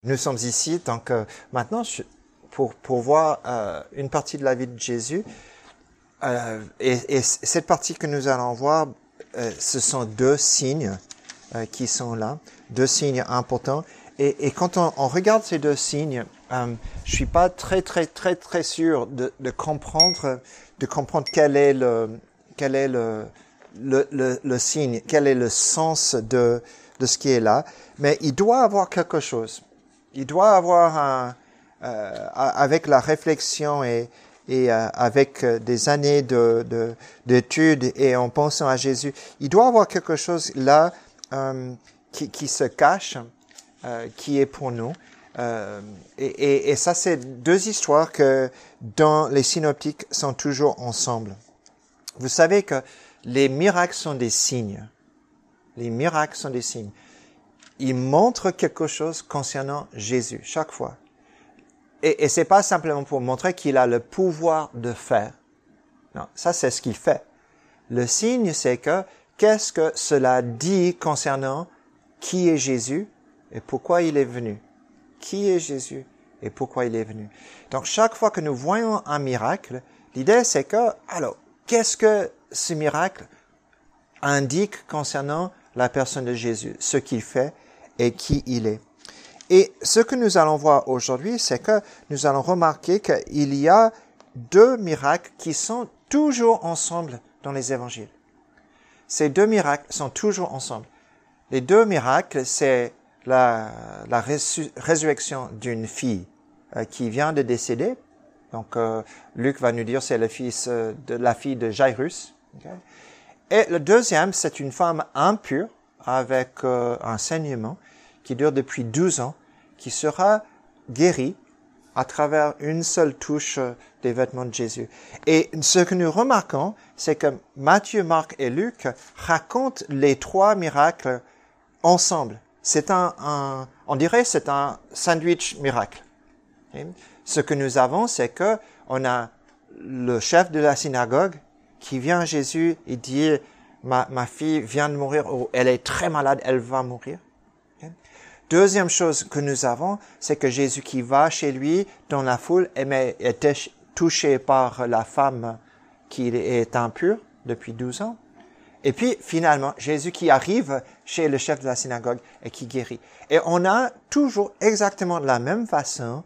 Nous sommes ici, donc maintenant, pour voir une partie de la vie de Jésus, et cette partie que nous allons voir, ce sont deux signes qui sont là, deux signes importants. Et quand on regarde ces deux signes, je suis pas très sûr de comprendre quel est le signe, quel est le sens de ce qui est là. Mais il doit avoir quelque chose. Il doit avoir avec la réflexion et avec des années d'études et en pensant à Jésus, il doit avoir quelque chose là qui se cache, qui est pour nous. Et ça, c'est deux histoires que dans les synoptiques sont toujours ensemble. Vous savez que les miracles sont des signes. Les miracles sont des signes. Ils montrent quelque chose concernant Jésus, chaque fois. Et c'est pas simplement pour montrer qu'il a le pouvoir de faire. Non, ça c'est ce qu'il fait. Le signe, c'est que qu'est-ce que cela dit concernant qui est Jésus et pourquoi il est venu. Qui est Jésus et pourquoi il est venu. Donc chaque fois que nous voyons un miracle, l'idée c'est que, alors, qu'est-ce que ce miracle indique concernant la personne de Jésus, ce qu'il fait et qui il est. Et ce que nous allons voir aujourd'hui, c'est que nous allons remarquer qu'il y a deux miracles qui sont toujours ensemble dans les évangiles. Ces deux miracles sont toujours ensemble. Les deux miracles, c'est la résurrection d'une fille qui vient de décéder. Donc, Luc va nous dire c'est la fille de Jairus. Okay? Et le deuxième, c'est une femme impure avec un saignement qui dure depuis 12 ans, qui sera guérie à travers une seule touche des vêtements de Jésus. Et ce que nous remarquons, c'est que Matthieu, Marc et Luc racontent les trois miracles ensemble. On dirait c'est un sandwich miracle. Okay? Ce que nous avons, c'est que on a le chef de la synagogue qui vient à Jésus et dit ma fille vient de mourir, ou elle est très malade, elle va mourir. Okay? Deuxième chose que nous avons, c'est que Jésus qui va chez lui dans la foule est touché par la femme qui est impure depuis 12 ans. Et puis, finalement, Jésus qui arrive chez le chef de la synagogue et qui guérit. Et on a toujours exactement de la même façon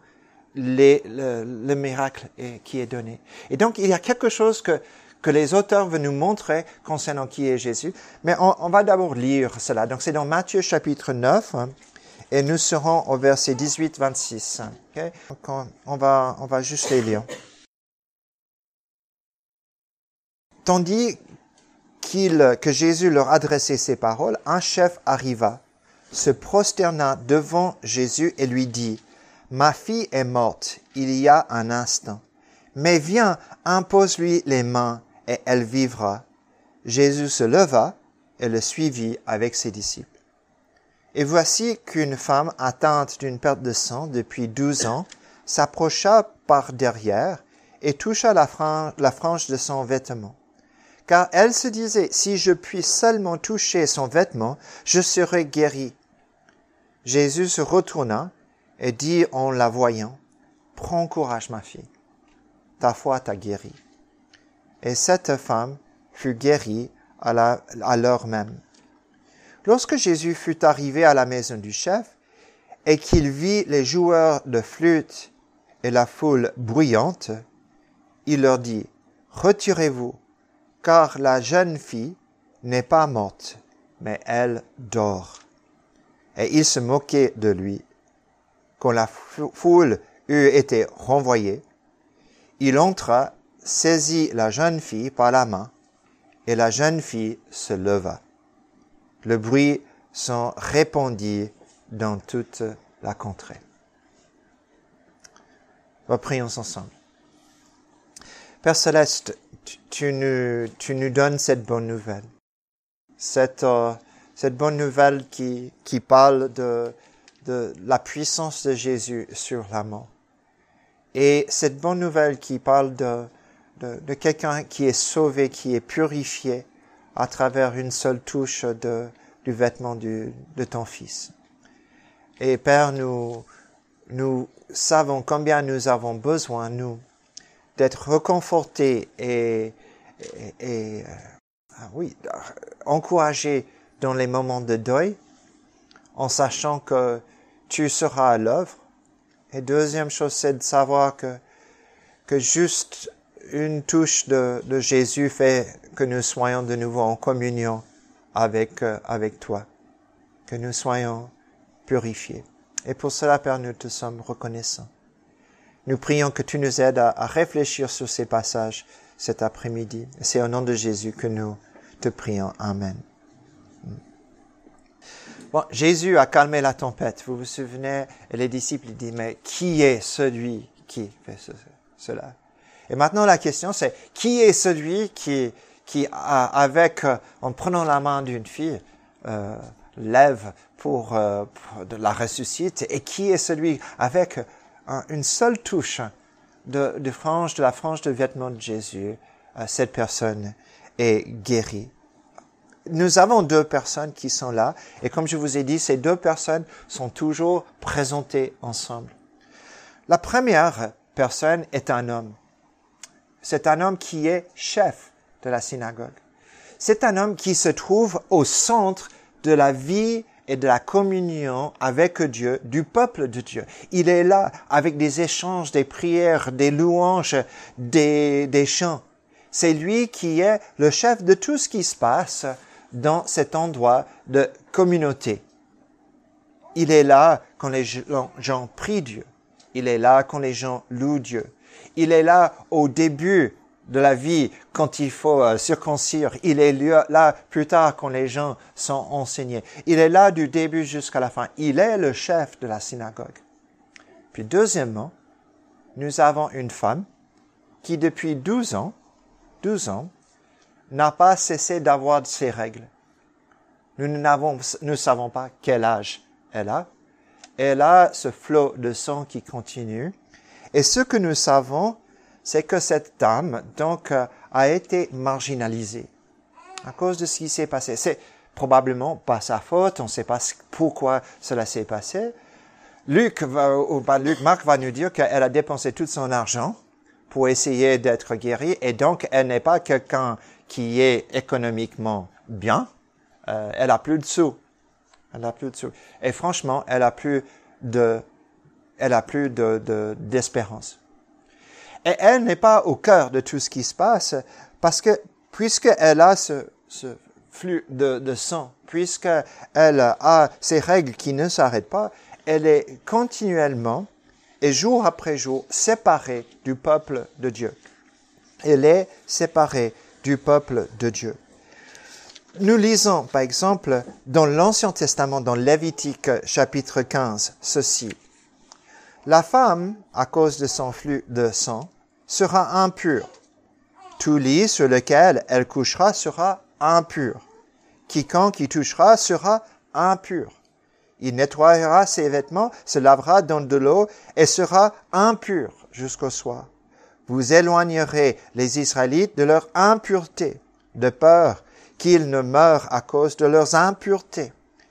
le miracle qui est donné. Et donc, il y a quelque chose que les auteurs veulent nous montrer concernant qui est Jésus. Mais on va d'abord lire cela. Donc, c'est dans Matthieu chapitre 9, et nous serons au verset 18-26. Okay? Donc, on va juste les lire. Tandis que Jésus leur adressait ces paroles, un chef arriva, se prosterna devant Jésus et lui dit, « Ma fille est morte il y a un instant, mais viens, impose-lui les mains et elle vivra. » Jésus se leva et le suivit avec ses disciples. Et voici qu'une femme atteinte d'une perte de sang depuis 12 ans s'approcha par derrière et toucha la frange de son vêtement. Car elle se disait, si je puis seulement toucher son vêtement, je serai guérie. Jésus se retourna et dit en la voyant, prends courage ma fille, ta foi t'a guérie. Et cette femme fut guérie à l'heure même. Lorsque Jésus fut arrivé à la maison du chef et qu'il vit les joueurs de flûte et la foule bruyante, il leur dit, retirez-vous, car la jeune fille n'est pas morte, mais elle dort. Et il se moquait de lui. Quand la foule eut été renvoyée, il entra, saisit la jeune fille par la main, et la jeune fille se leva. Le bruit s'en répandit dans toute la contrée. Prions ensemble. Père Céleste, tu nous donnes cette bonne nouvelle. Cette bonne nouvelle qui parle de la puissance de Jésus sur la mort. Et cette bonne nouvelle qui parle de quelqu'un qui est sauvé, qui est purifié à travers une seule touche du vêtement de ton Fils. Et Père, nous nous savons combien nous avons besoin, nous, d'être reconfortés et encouragés dans les moments de deuil, en sachant que tu seras à l'œuvre. Et deuxième chose, c'est de savoir que juste une touche de Jésus fait que nous soyons de nouveau en communion avec toi, que nous soyons purifiés. Et pour cela, Père, nous te sommes reconnaissants. Nous prions que tu nous aides à réfléchir sur ces passages cet après-midi. C'est au nom de Jésus que nous te prions. Amen. Bon, Jésus a calmé la tempête. Vous vous souvenez, et les disciples disent, mais qui est celui qui fait cela? Et maintenant, la question, c'est, qui est celui qui en prenant la main d'une fille, lève pour la ressuscite, et qui est celui avec une seule touche de la frange de vêtements de Jésus, cette personne est guérie. Nous avons deux personnes qui sont là, et comme je vous ai dit, ces deux personnes sont toujours présentées ensemble. La première personne est un homme. C'est un homme qui est chef de la synagogue. C'est un homme qui se trouve au centre de la vie et de la communion avec Dieu, du peuple de Dieu. Il est là avec des échanges, des prières, des louanges, des chants. C'est lui qui est le chef de tout ce qui se passe dans cet endroit de communauté. Il est là quand les gens prient Dieu. Il est là quand les gens louent Dieu. Il est là au début de la vie quand il faut circoncire. Il est là plus tard quand les gens sont enseignés. Il est là du début jusqu'à la fin. Il est le chef de la synagogue. Puis deuxièmement, nous avons une femme qui depuis 12 ans, n'a pas cessé d'avoir ses règles. Nous ne savons pas quel âge elle a. Elle a ce flot de sang qui continue. Et ce que nous savons, c'est que cette dame, donc, a été marginalisée à cause de ce qui s'est passé. C'est probablement pas sa faute. On ne sait pas pourquoi cela s'est passé. Marc va nous dire qu'elle a dépensé tout son argent pour essayer d'être guérie, et donc elle n'est pas quelqu'un qui est économiquement bien. Elle a plus de sous. Et franchement, elle a plus d'espérance. Et elle n'est pas au cœur de tout ce qui se passe, parce que puisqu'elle a ce flux de sang, puisqu'elle a ces règles qui ne s'arrêtent pas, elle est continuellement et jour après jour séparée du peuple de Dieu. Elle est séparée du peuple de Dieu. Nous lisons, par exemple, dans l'Ancien Testament, dans Lévitique chapitre 15, ceci. La femme, à cause de son flux de sang, sera impure. Tout lit sur lequel elle couchera sera impur. Quiconque y touchera sera impur. Il nettoiera ses vêtements, se lavera dans de l'eau et sera impur jusqu'au soir. Vous éloignerez les Israélites de leur impureté, de peur qu'ils ne meurent à cause de leurs impuretés.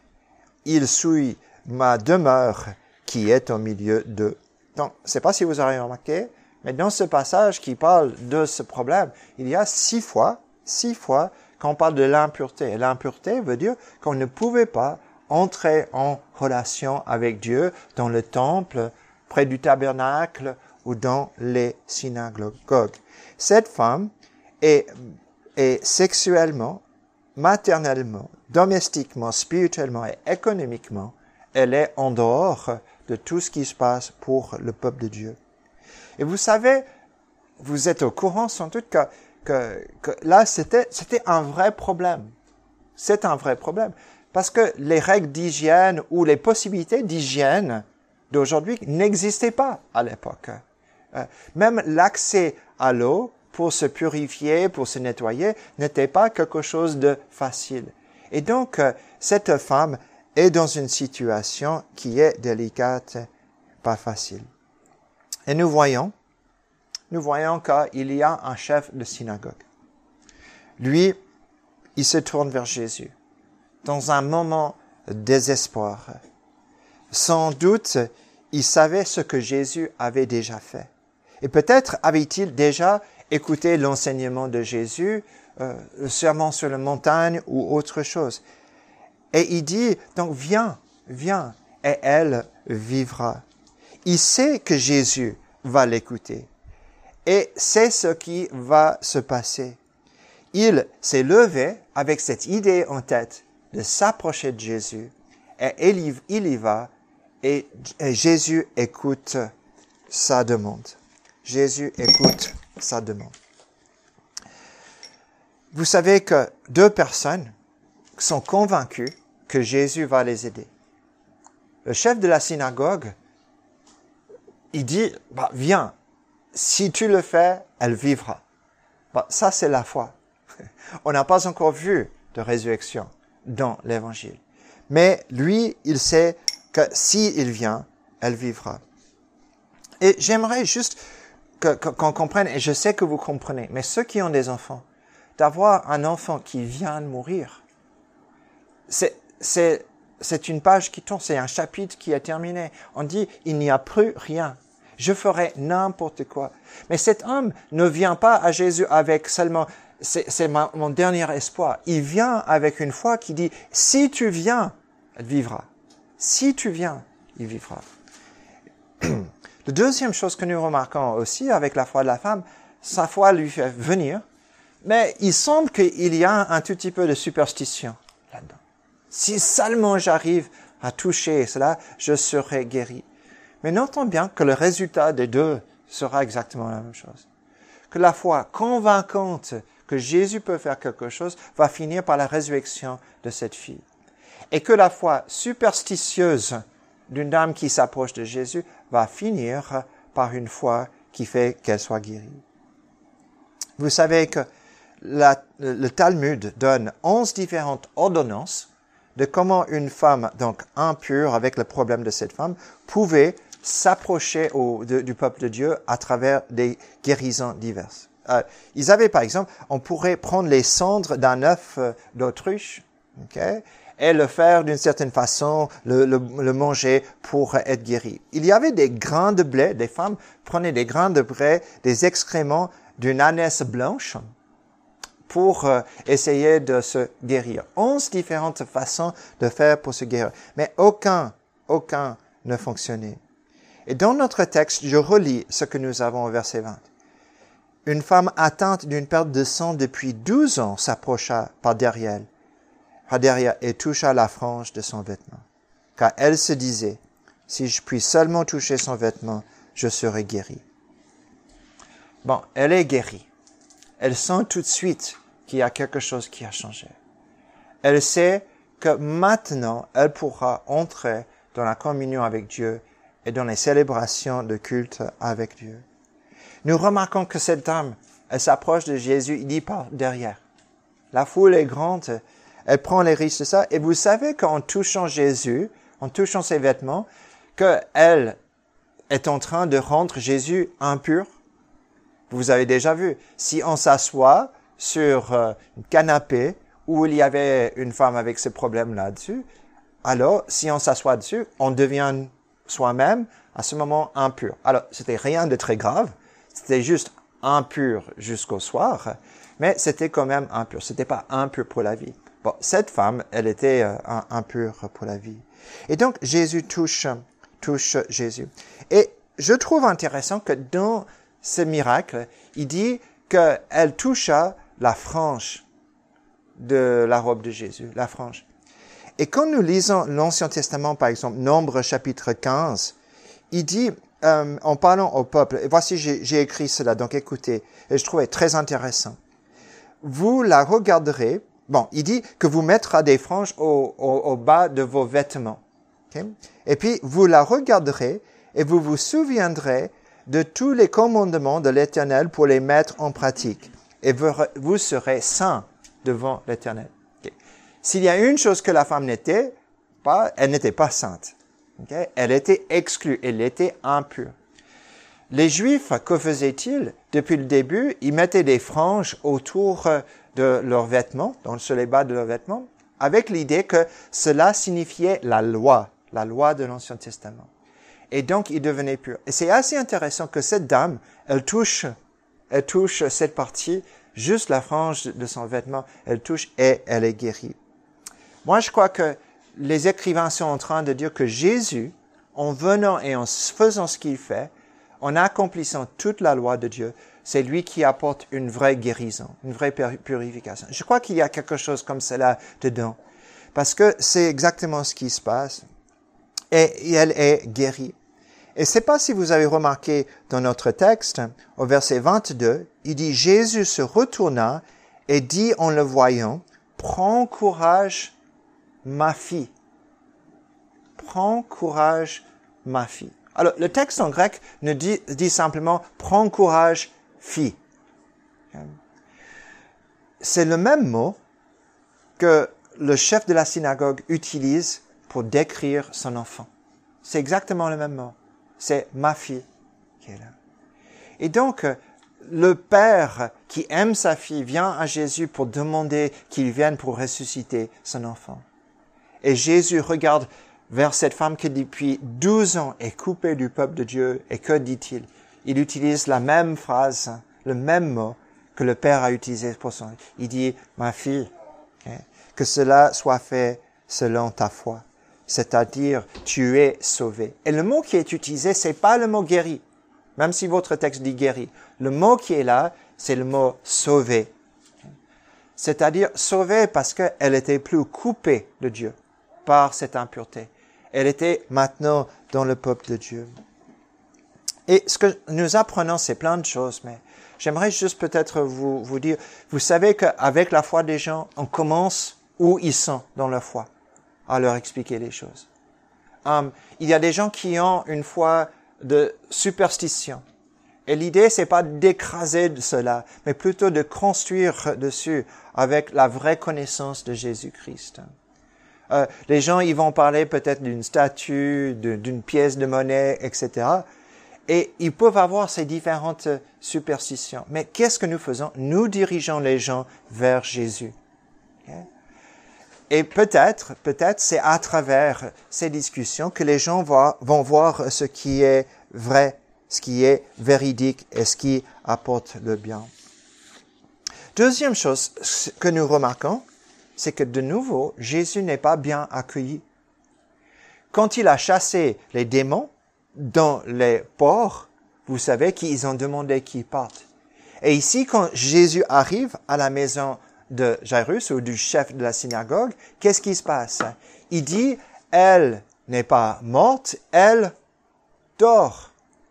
Ils souillent ma demeure qui est au milieu d'eux. Donc, je ne sais pas si vous aurez remarqué, mais dans ce passage qui parle de ce problème, il y a 6 fois qu'on parle de l'impureté. Et l'impureté veut dire qu'on ne pouvait pas entrer en relation avec Dieu dans le temple, près du tabernacle ou dans les synagogues. Cette femme est sexuellement, maternellement, domestiquement, spirituellement et économiquement, elle est en dehors de tout ce qui se passe pour le peuple de Dieu. Et vous savez, vous êtes au courant sans doute que là, c'était un vrai problème. C'est un vrai problème. Parce que les règles d'hygiène ou les possibilités d'hygiène d'aujourd'hui n'existaient pas à l'époque. Même l'accès à l'eau pour se purifier, pour se nettoyer, n'était pas quelque chose de facile. Et donc, cette femme est dans une situation qui est délicate, pas facile. Et nous voyons qu'il y a un chef de synagogue. Lui, il se tourne vers Jésus dans un moment de désespoir. Sans doute, il savait ce que Jésus avait déjà fait. Et peut-être avait-il déjà écouté l'enseignement de Jésus, le sermon sur la montagne ou autre chose. Et il dit, donc viens, et elle vivra. Il sait que Jésus va l'écouter. Et c'est ce qui va se passer. Il s'est levé avec cette idée en tête de s'approcher de Jésus, et il y va, et Jésus écoute sa demande. Jésus écoute sa demande. Vous savez que 2 personnes sont convaincues que Jésus va les aider. Le chef de la synagogue, il dit, viens, si tu le fais, elle vivra. Ça, c'est la foi. On n'a pas encore vu de résurrection dans l'Évangile. Mais lui, il sait que s'il vient, elle vivra. Et j'aimerais juste qu'on comprenne, et je sais que vous comprenez, mais ceux qui ont des enfants, d'avoir un enfant qui vient de mourir, c'est une page qui tombe, c'est un chapitre qui est terminé. On dit, il n'y a plus rien. Je ferai n'importe quoi. Mais cet homme ne vient pas à Jésus avec seulement, c'est mon dernier espoir. Il vient avec une foi qui dit, si tu viens, elle vivra. Si tu viens, il vivra. La deuxième chose que nous remarquons aussi avec la foi de la femme, sa foi lui fait venir, mais il semble qu'il y a un tout petit peu de superstition là-dedans. Si seulement j'arrive à toucher cela, je serai guéri. Mais notons bien que le résultat des deux sera exactement la même chose. Que la foi convaincante que Jésus peut faire quelque chose va finir par la résurrection de cette fille. Et que la foi superstitieuse d'une dame qui s'approche de Jésus va finir par une foi qui fait qu'elle soit guérie. Vous savez que le Talmud donne 11 différentes ordonnances de comment une femme, donc impure avec le problème de cette femme, pouvait s'approcher du peuple de Dieu à travers des guérisons diverses. Ils avaient par exemple, on pourrait prendre les cendres d'un œuf d'autruche, et le faire d'une certaine façon, le manger pour être guéri. Il y avait des grains de blé, des femmes prenaient des grains de blé, des excréments d'une ânesse blanche, pour essayer de se guérir. 11 différentes façons de faire pour se guérir. Mais aucun ne fonctionnait. Et dans notre texte, je relis ce que nous avons au verset 20. Une femme atteinte d'une perte de sang depuis 12 ans s'approcha par derrière et toucha la frange de son vêtement. Car elle se disait, si je puis seulement toucher son vêtement, je serai guérie. Bon, elle est guérie. Elle sent tout de suite qu'il y a quelque chose qui a changé. Elle sait que maintenant, elle pourra entrer dans la communion avec Dieu et dans les célébrations de culte avec Dieu. Nous remarquons que cette dame, elle s'approche de Jésus, il dit par derrière. La foule est grande, elle prend les risques de ça, et vous savez qu'en touchant Jésus, en touchant ses vêtements, qu'elle est en train de rendre Jésus impur. Vous avez déjà vu, si on s'assoit sur un canapé où il y avait une femme avec ce problème là-dessus, alors si on s'assoit dessus, on devient soi-même à ce moment impur. Alors, c'était rien de très grave, c'était juste impur jusqu'au soir, mais c'était quand même impur. C'était pas impur pour la vie. Bon, cette femme, elle était impure pour la vie. Et donc, Jésus touche Jésus. Et je trouve intéressant que dans ce miracle, il dit qu'elle toucha la frange de la robe de Jésus, la frange. Et quand nous lisons l'Ancien Testament, par exemple, Nombre chapitre 15, il dit, en parlant au peuple, et voici j'ai écrit cela, donc écoutez, et je trouvais très intéressant. Vous la regarderez, bon, il dit que vous mettra des franges au bas de vos vêtements. Okay? Et puis, vous la regarderez et vous vous souviendrez de tous les commandements de l'Éternel pour les mettre en pratique. Et vous serez saints devant l'Éternel. Okay. S'il y a une chose que la femme n'était pas, elle n'était pas sainte. Okay. Elle était exclue, elle était impure. Les Juifs, que faisaient-ils? Depuis le début, ils mettaient des franges autour de leurs vêtements, donc sur les bas de leurs vêtements, avec l'idée que cela signifiait la loi de l'Ancien Testament. Et donc, il devenait pur. Et c'est assez intéressant que cette dame, elle touche cette partie, juste la frange de son vêtement, elle touche et elle est guérie. Moi, je crois que les écrivains sont en train de dire que Jésus, en venant et en faisant ce qu'il fait, en accomplissant toute la loi de Dieu, c'est lui qui apporte une vraie guérison, une vraie purification. Je crois qu'il y a quelque chose comme cela dedans, parce que c'est exactement ce qui se passe. Et elle est guérie. Et je ne sais pas si vous avez remarqué dans notre texte, au verset 22, il dit « Jésus se retourna et dit en le voyant, « Prends courage, ma fille. Prends courage, ma fille. » Alors, le texte en grec ne dit simplement « Prends courage, fille. » C'est le même mot que le chef de la synagogue utilise pour décrire son enfant. C'est exactement le même mot. C'est ma fille qui est là. Et donc, le père qui aime sa fille vient à Jésus pour demander qu'il vienne pour ressusciter son enfant. Et Jésus regarde vers cette femme qui depuis 12 ans est coupée du peuple de Dieu. Et que dit-il? Il utilise la même phrase, le même mot que le père a utilisé pour son... Il dit, ma fille, que cela soit fait selon ta foi. C'est-à-dire, tu es sauvé. Et le mot qui est utilisé, c'est pas le mot guéri. Même si votre texte dit guéri. Le mot qui est là, c'est le mot sauvé. C'est-à-dire, sauvé parce qu'elle était plus coupée de Dieu par cette impureté. Elle était maintenant dans le peuple de Dieu. Et ce que nous apprenons, c'est plein de choses, mais j'aimerais juste peut-être vous dire, vous savez qu'avec la foi des gens, on commence où ils sont dans leur foi, à leur expliquer les choses. Il y a des gens qui ont une foi de superstition. Et l'idée, c'est pas d'écraser de cela, mais plutôt de construire dessus avec la vraie connaissance de Jésus-Christ. Les gens, ils vont parler peut-être d'une statue, d'une pièce de monnaie, etc. Et ils peuvent avoir ces différentes superstitions. Mais qu'est-ce que nous faisons? Nous dirigeons les gens vers Jésus. Okay? Et peut-être, c'est à travers ces discussions que les gens vont voir ce qui est vrai, ce qui est véridique et ce qui apporte le bien. Deuxième chose que nous remarquons, c'est que de nouveau, Jésus n'est pas bien accueilli. Quand il a chassé les démons dans les ports, vous savez qu'ils ont demandé qu'ils partent. Et ici, quand Jésus arrive à la maison de Jairus ou du chef de la synagogue, qu'est-ce qui se passe? Il dit, elle n'est pas morte, elle dort.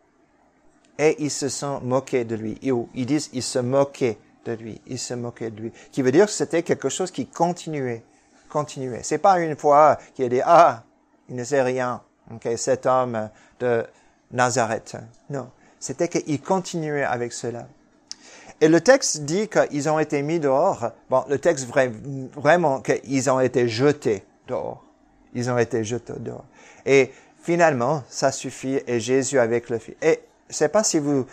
Et ils se sont moqués de lui. Ils disent, ils se moquaient de lui. Ils se moquaient de lui. Qui veut dire que c'était quelque chose qui continuait. C'est pas une fois qu'il a dit, il ne sait rien. Okay, cet homme de Nazareth. Non. C'était qu'il continuait avec cela. Et le texte dit qu'ils ont été mis dehors. Bon, le texte vraiment qu'ils ont été jetés dehors. Ils ont été jetés dehors. Et finalement, ça suffit. Et Jésus avec le Fils. Et je sais pas si vous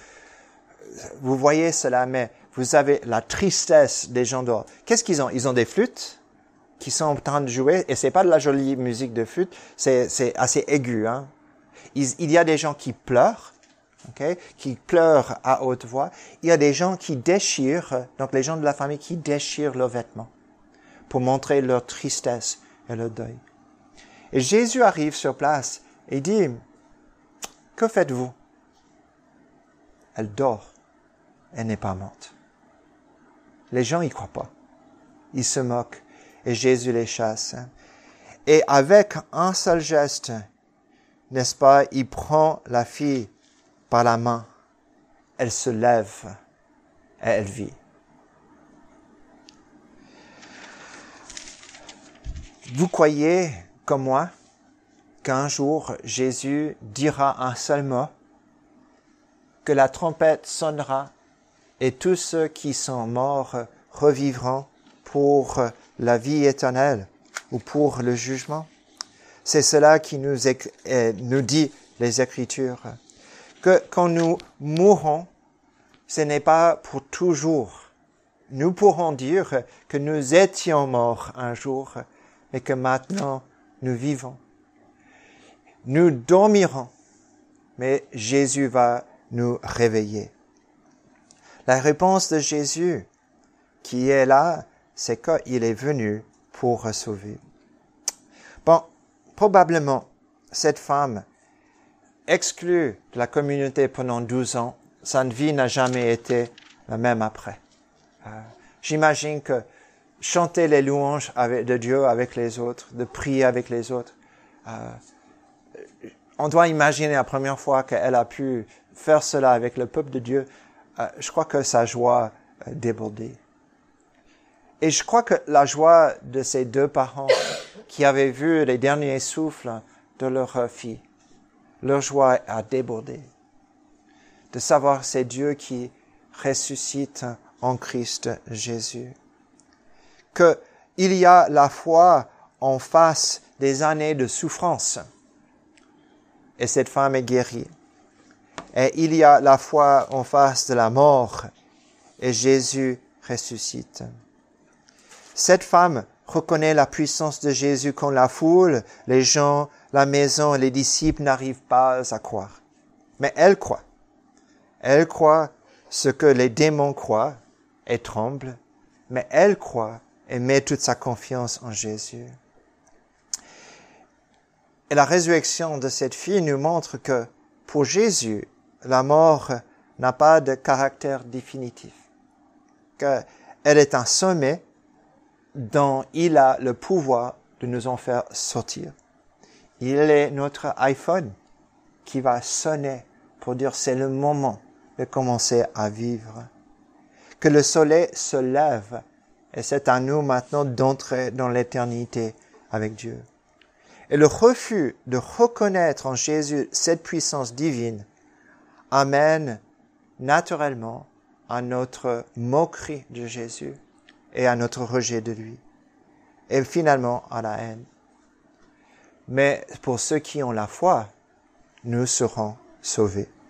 voyez cela, mais vous avez la tristesse des gens dehors. Qu'est-ce qu'ils ont? Ils ont des flûtes qui sont en train de jouer. Et c'est pas de la jolie musique de flûte. C'est assez aigu, hein. Il y a des gens qui pleurent. Okay, qui pleurent à haute voix. Il y a des gens qui déchirent, donc les gens de la famille qui déchirent leurs vêtements pour montrer leur tristesse et leur deuil. Et Jésus arrive sur place et dit, « Que faites-vous? » Elle dort. Elle n'est pas morte. Les gens y croient pas. Ils se moquent et Jésus les chasse. Et avec un seul geste, n'est-ce pas, il prend la fille par la main, elle se lève et elle vit. Vous croyez, comme moi, qu'un jour Jésus dira un seul mot, que la trompette sonnera et tous ceux qui sont morts revivront pour la vie éternelle ou pour le jugement? C'est cela qui nous dit les Écritures. Que quand nous mourrons, ce n'est pas pour toujours. Nous pourrons dire que nous étions morts un jour, mais que maintenant nous vivons. Nous dormirons, mais Jésus va nous réveiller. La réponse de Jésus qui est là, c'est qu'il est venu pour sauver. Bon, probablement, cette femme, exclue de la communauté pendant 12 ans, sa vie n'a jamais été la même après. J'imagine que chanter les louanges de Dieu avec les autres, de prier avec les autres, on doit imaginer la première fois qu'elle a pu faire cela avec le peuple de Dieu, je crois que sa joie débordait. Et je crois que la joie de ces deux parents qui avaient vu les derniers souffles de leur fille, leur joie a débordé. De savoir c'est Dieu qui ressuscite en Christ Jésus. Qu'il y a la foi en face des années de souffrance. Et cette femme est guérie. Et il y a la foi en face de la mort. Et Jésus ressuscite. Cette femme reconnaît la puissance de Jésus quand la foule, les gens, la maison et les disciples n'arrivent pas à croire. Mais elle croit. Elle croit ce que les démons croient et tremblent. Mais elle croit et met toute sa confiance en Jésus. Et la résurrection de cette fille nous montre que pour Jésus, la mort n'a pas de caractère définitif. Qu'elle est un sommet dont il a le pouvoir de nous en faire sortir. Il est notre iPhone qui va sonner pour dire c'est le moment de commencer à vivre. Que le soleil se lève et c'est à nous maintenant d'entrer dans l'éternité avec Dieu. Et le refus de reconnaître en Jésus cette puissance divine amène naturellement à notre moquerie de Jésus et à notre rejet de lui. Et finalement à la haine. Mais pour ceux qui ont la foi, nous serons sauvés.